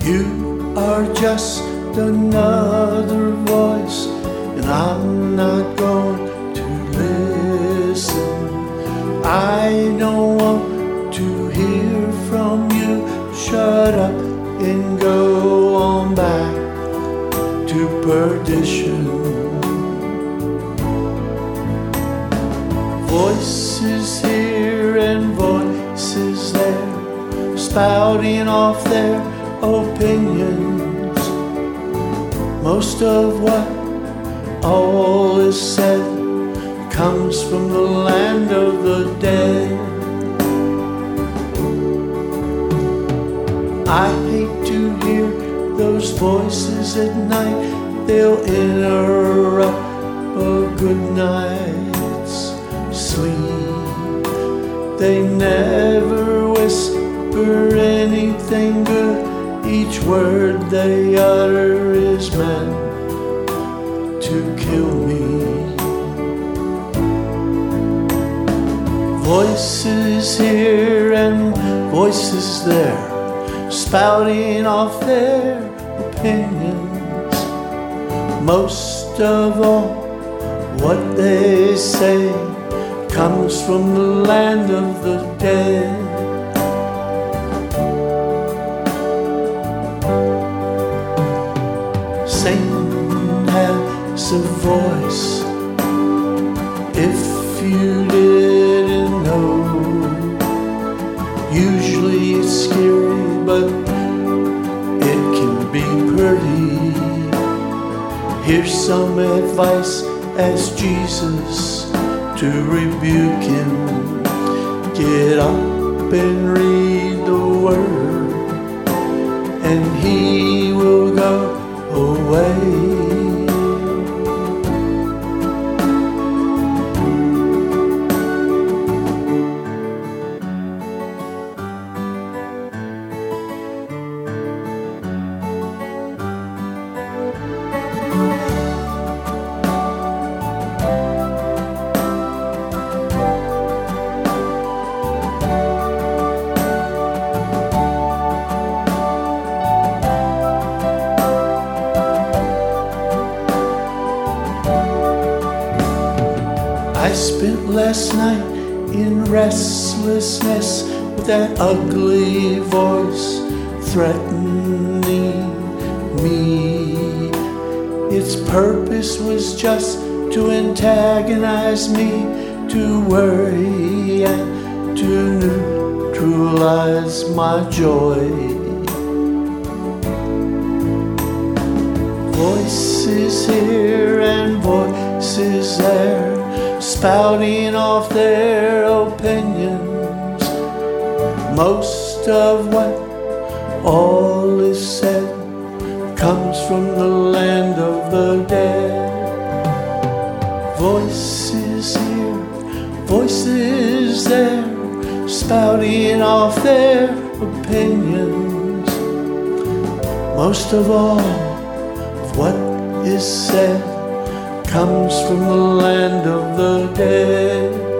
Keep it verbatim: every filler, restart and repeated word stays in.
You are just another voice, and I'm not going to listen. I don't want to hear from you. Shut up and go on back to perdition. Voices here and voices there, spouting off their opinions. Most of what all is said comes from the land of the dead. I hate to hear those voices at night. They'll interrupt a good night's sleep. They never whisper anything good. Each word they utter is meant to kill me. Voices here and voices there, spouting off their opinions. Most of all, what they say comes from the land of the dead. Satan has a voice, if you didn't know. Usually it's scary, but it can be pretty. Here's some advice, ask Jesus to rebuke him. Get up and read the word, and he will go away. I spent last night in restlessness with that ugly voice threatening me. Its purpose was just to antagonize me, to worry and to neutralize my joy. Voices here and voices there, spouting off their opinions. Most of what all is said comes from the land of the dead. Voices here, voices there, spouting off their opinions. Most of all of what is said comes from the land of the dead.